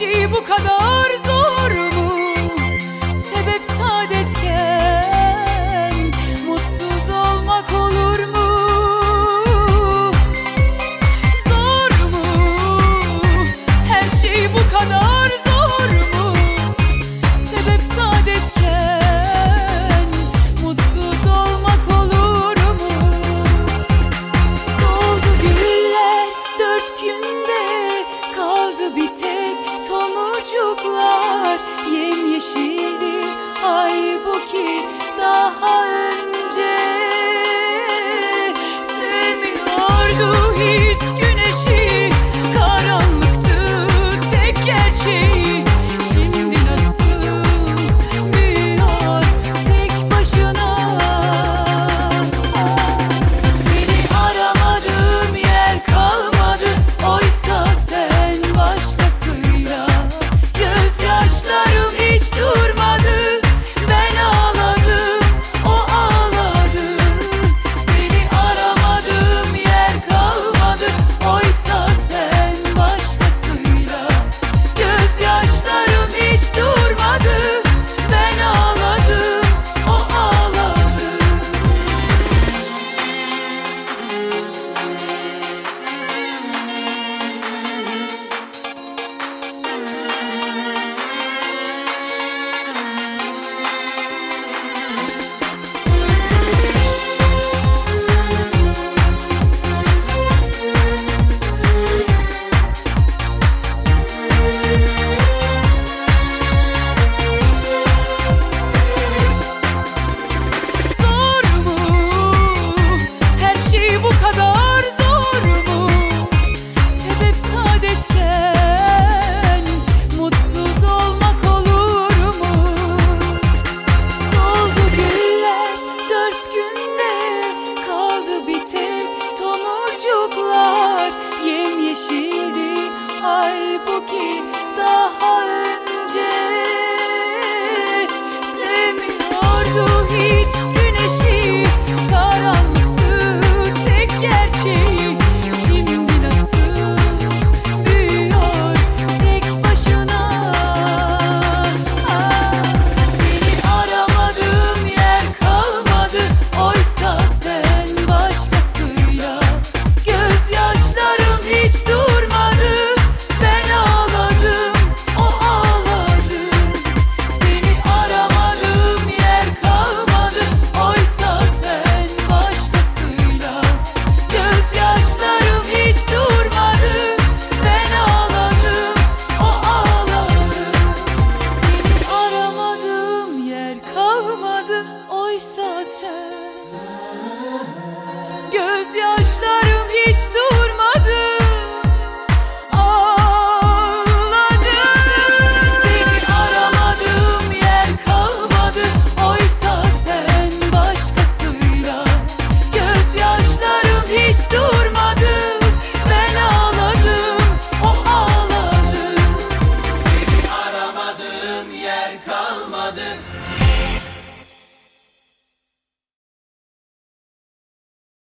şey bu kadar zor mu? Sebep saadetken mutsuz olmak olur mu? Zor mu? Her şey bu kadar zor mu? Sebep saadetken mutsuz olmak olur mu? Soldu güller 4 günde, kaldı bir tek tomurcuklar. Yemyeşildi halbuki daha önce. Sevmiyordu hiç güneşi, karanlıktı tek gerçeği. Şimdi nasıl büyüyor tek başına. Seni aramadığım yer kalmadı, oysa sen başkasıyla. Gözyaşlarım hiç durmadı, ben ağladım, o ağladı. Seni aramadığım yer kalmadı, oysa sen başkasıyla. Gözyaşlarım hiç durmadı, ben ağladım, o ağladı. Zor mu? Her şey bu kadar zor mu? Sebep saadetken mutsuz olmak olur mu? Soldu güller 4 günde, kaldı bir tek tomurcuklar. Yemyeşildi halbuki daha önce. Sevmiyordu hiç güneşi,